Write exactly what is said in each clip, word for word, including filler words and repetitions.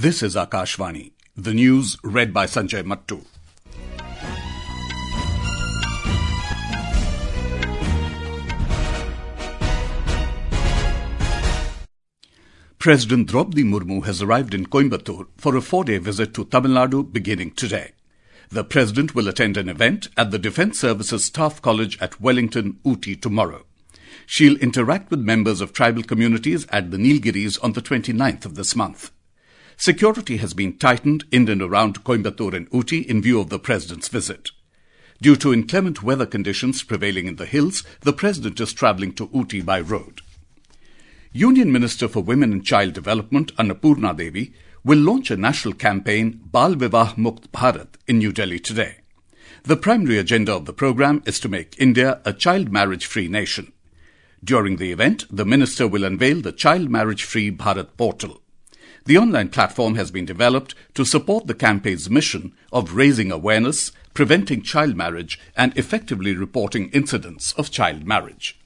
This is Akashvani. The news read by Sanjay Mattu. President Draupadi Murmu has arrived in Coimbatore for a four-day visit to Tamil Nadu beginning today. The President will attend an event at the Defence Services Staff College at Wellington, Ooty tomorrow. She'll interact with members of tribal communities at the Nilgiris on the twenty-ninth of this month. Security has been tightened in and around Coimbatore and Ooty in view of the President's visit. Due to inclement weather conditions prevailing in the hills, the President is travelling to Ooty by road. Union Minister for Women and Child Development, Annapurna Devi, will launch a national campaign, Bal Vivah Mukt Bharat, in New Delhi today. The primary agenda of the program is to make India a child marriage-free nation. During the event, the minister will unveil the Child Marriage-Free Bharat portal. The online platform has been developed to support the campaign's mission of raising awareness, preventing child marriage, and effectively reporting incidents of child marriage.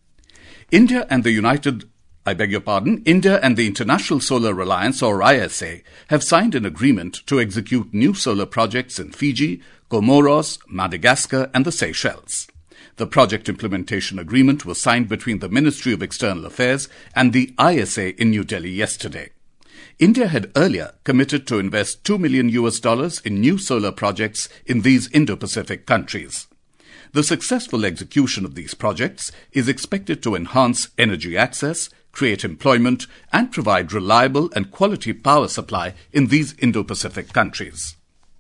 India and the United I beg your pardon, India and the International Solar Alliance, or I S A, have signed an agreement to execute new solar projects in Fiji, Comoros, Madagascar, and the Seychelles. The project implementation agreement was signed between the Ministry of External Affairs and the I S A in New Delhi yesterday. India had earlier committed to invest two million U S dollars in new solar projects in these Indo-Pacific countries. The successful execution of these projects is expected to enhance energy access, create employment, and provide reliable and quality power supply in these Indo-Pacific countries.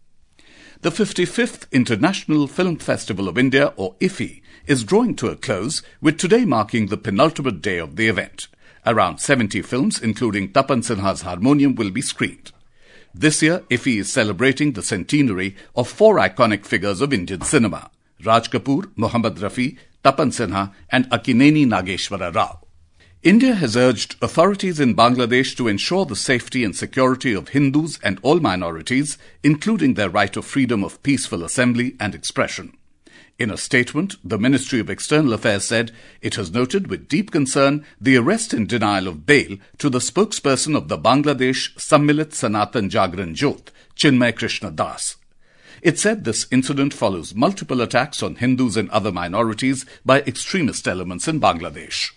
The fifty-fifth International Film Festival of India, or I F I, is drawing to a close, with today marking the penultimate day of the event. Around seventy films, including Tapan Sinha's Harmonium, will be screened. This year, I F I is celebrating the centenary of four iconic figures of Indian cinema: Raj Kapoor, Mohammad Rafi, Tapan Sinha, and Akineni Nageshwara Rao. India has urged authorities in Bangladesh to ensure the safety and security of Hindus and all minorities, including their right of freedom of peaceful assembly and expression. In a statement, the Ministry of External Affairs said it has noted with deep concern the arrest and denial of bail to the spokesperson of the Bangladesh Sammilit Sanatan Jagran Jyoth, Chinmay Krishna Das. It said this incident follows multiple attacks on Hindus and other minorities by extremist elements in Bangladesh.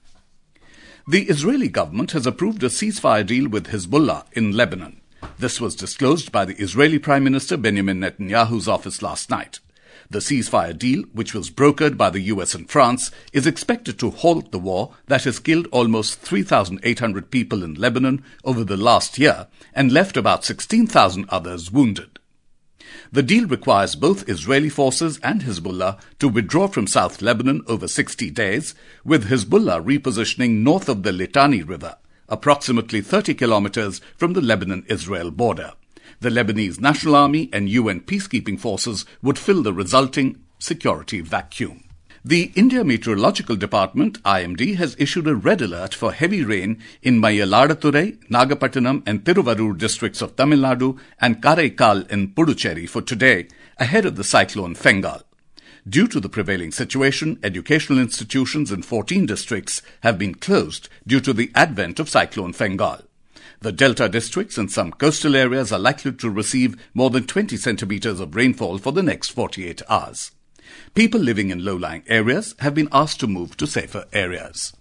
The Israeli government has approved a ceasefire deal with Hezbollah in Lebanon. This was disclosed by the Israeli Prime Minister Benjamin Netanyahu's office last night. The ceasefire deal, which was brokered by the U S and France, is expected to halt the war that has killed almost three thousand eight hundred people in Lebanon over the last year and left about sixteen thousand others wounded. The deal requires both Israeli forces and Hezbollah to withdraw from South Lebanon over sixty days, with Hezbollah repositioning north of the Litani River, approximately thirty kilometers from the Lebanon-Israel border. The Lebanese National Army and U N peacekeeping forces would fill the resulting security vacuum. The India Meteorological Department, I M D, has issued a red alert for heavy rain in Mayaladurai, Nagapattinam and Tiruvarur districts of Tamil Nadu and Karaikal in Puducherry for today, ahead of the cyclone Fengal. Due to the prevailing situation, educational institutions in fourteen districts have been closed due to the advent of cyclone Fengal. The Delta districts and some coastal areas are likely to receive more than twenty centimeters of rainfall for the next forty-eight hours. People living in low-lying areas have been asked to move to safer areas.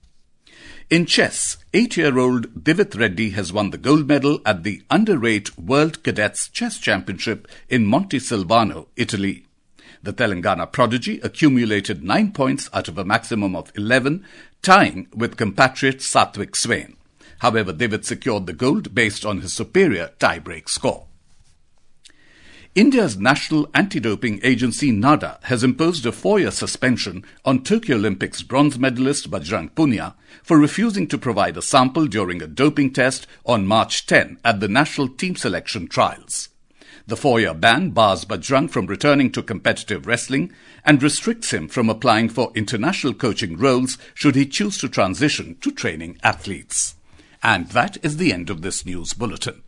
In chess, eight-year-old Divit Reddy has won the gold medal at the under eight World Cadets Chess Championship in Montesilvano, Italy. The Telangana prodigy accumulated nine points out of a maximum of eleven, tying with compatriot Satvik Swain. However, Divit secured the gold based on his superior tie-break score. India's National Anti-Doping Agency NADA has imposed a four-year suspension on Tokyo Olympics bronze medalist Bajrang Punia for refusing to provide a sample during a doping test on March tenth at the national team selection trials. The four-year ban bars Bajrang from returning to competitive wrestling and restricts him from applying for international coaching roles should he choose to transition to training athletes. And that is the end of this news bulletin.